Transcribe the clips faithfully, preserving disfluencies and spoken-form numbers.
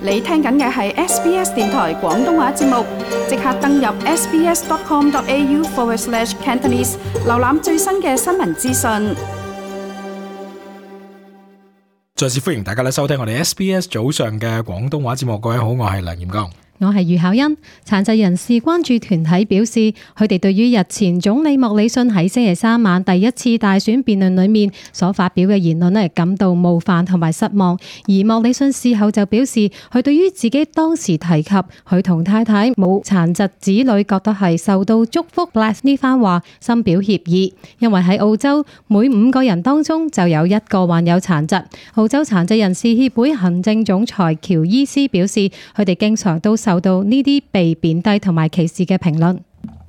你聽緊嘅係 S B S 電台廣東話節目，即刻登入 sbs.com.au forward slash Cantonese， 瀏覽最新嘅新聞資訊。 再次歡迎大家咧收聽我哋 S B S 早上嘅廣東話節目。各位好，我係梁炎剛。 我係余巧欣。殘疾人士關注團體表示，佢哋對於日前總理莫里遜喺星期三晚第一次大選辯論裏面所發表嘅言論咧，感到冒犯同埋失望。而莫里遜事後就表示，佢對於自己當時提及佢同太太冇殘疾子女，覺得係受到祝福呢番話深表歉意。因為喺澳洲，每五個人當中就有一個患有殘疾。澳洲殘疾人士協會行政總裁喬伊斯表示，佢哋經常都受到呢啲被貶低同埋歧視嘅評論。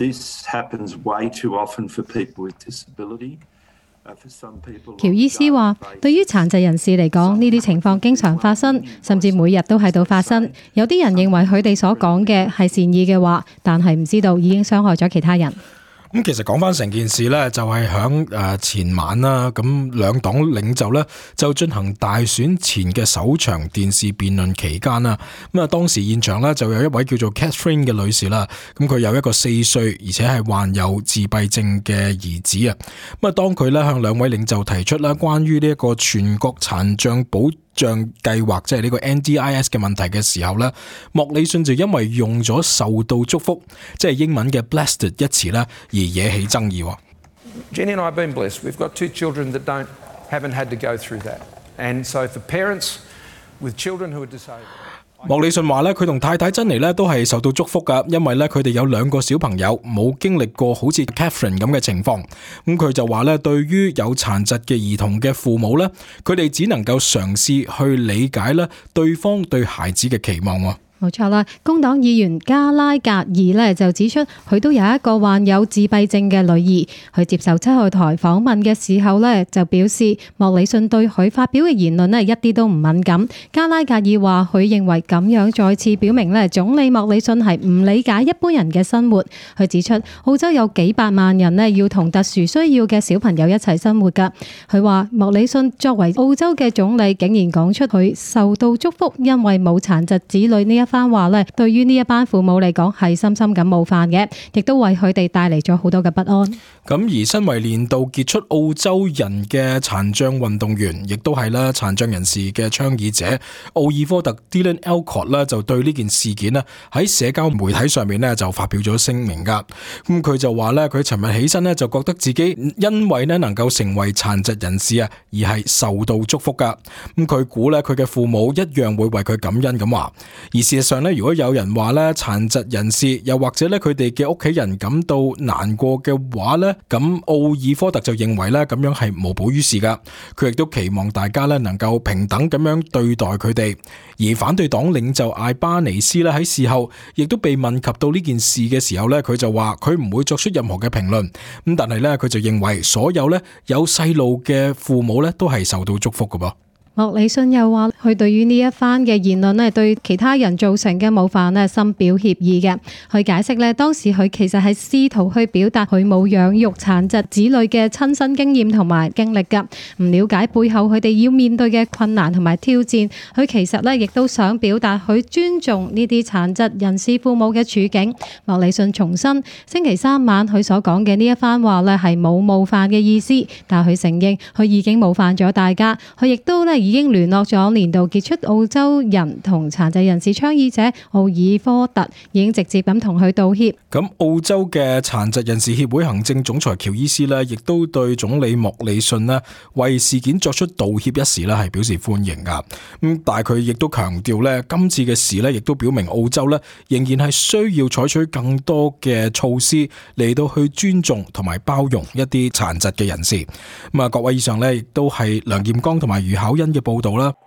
喬伊斯話，對於殘疾人士嚟講，呢啲情況經常發生，甚至每日都喺度發生。有啲人認為佢哋所講嘅係善意嘅話，但係唔知道已經傷害咗其他人。 咁其實講翻成件事呢，就係響誒前晚啦，咁兩黨領袖呢，就進行大選前嘅首場電視辯論期間啦。咁啊，當時現場呢，就有一位叫做 Catherine 嘅女士啦，咁佢有一個四歲而且係患有自閉症嘅兒子啊。咁啊，當佢呢向兩位領袖提出啦關於呢一個全國殘障保障計劃，即係呢個 N D I S 嘅問題嘅時候呢，莫里遜就因為用咗受到祝福，即係英文嘅 blessed 一詞呢，而惹起爭議。 Jenny and I have been blessed. We've got two children that don't haven't had to go through that, and so for parents with children who are disabled。 莫里遜話咧，佢同太太珍妮咧都係受到祝福噶，因為咧佢哋有兩個小朋友冇經歷過好似 Catherine 咁嘅情況。咁佢就話咧，對於有殘疾嘅兒童嘅父母咧，佢哋只能夠嘗試去理解咧對方對孩子嘅期望。 冇錯啦，工黨議員加拉格爾呢就指出，佢都有一個患有自閉症嘅女兒。佢接受七號台訪問嘅時候呢，就表示莫里遜對佢發表嘅言論呢一啲都唔敏感。加拉格爾話，佢認為咁樣再次表明呢總理莫里遜係唔理解一般人嘅生活。佢指出，澳洲有幾百萬人呢要同特殊需要嘅小朋友一齊生活㗎。佢話莫里遜作為澳洲嘅總理，竟然講出佢受到祝福，因為冇殘疾子女呢一番話咧，對於呢一班父母嚟講係深深咁冒犯嘅，亦都為佢哋帶嚟咗好多嘅不安。 咁而身為年度傑出澳洲人嘅殘障運動員，亦都係啦殘障人士嘅倡議者奧爾科特 Dylan Alcott 咧，就對呢件事件咧喺社交媒體上面咧就發表咗聲明噶。咁佢就話咧，佢尋日起身咧就覺得自己因為咧能夠成為殘疾人士啊，而係受到祝福噶。咁佢估咧佢嘅父母一樣會為佢感恩咁話。而事實上咧，如果有人話咧殘疾人士又或者咧佢哋嘅屋企人感到難過嘅話咧，咁奧爾科特就認為咧咁樣係無補於事噶。佢亦都期望大家咧能夠平等咁樣對待佢哋。而反對黨領袖艾巴尼斯咧喺事後亦都被問及到呢件事嘅時候咧，佢就話佢唔會作出任何嘅評論。咁但係咧佢就認為所有咧有細路嘅父母咧都係受到祝福噶噃。 莫里遜又話，佢對於呢一番嘅言論咧，對其他人造成嘅冒犯咧，深表歉意嘅。佢解釋咧，當時佢其實係試圖去表達佢冇養育殘疾子女嘅親身經驗同埋經歷㗎，唔了解背後佢哋要面對嘅困難同埋挑戰。佢其實咧亦都想表達佢尊重呢啲殘疾人士父母嘅處境。莫里遜重申，星期三晚佢所講嘅呢一番話咧係冇冒犯嘅意思，但佢承認佢已經冒犯咗大家。佢亦都咧已經聯絡咗年度傑出澳洲人同殘疾人士倡議者奧爾科特，已經直接咁同佢道歉。 咁澳洲嘅殘疾人士協會行政總裁喬伊斯呢，亦都對總理莫里遜呢為事件作出道歉一事呢係表示歡迎噶。咁但係佢亦都強調呢，今次嘅事呢亦都表明澳洲呢仍然係需要採取更多嘅措施嚟到去尊重同埋包容一啲殘疾嘅人士。咁啊，各位以上呢亦都係梁炎剛同埋余巧欣嘅報道啦。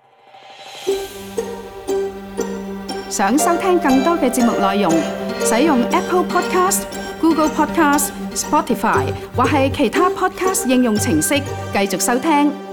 想收聽更多嘅節目內容，使用 Apple Podcast、Google Podcast、Spotify 或係其他 Podcast 應用程式繼續收聽。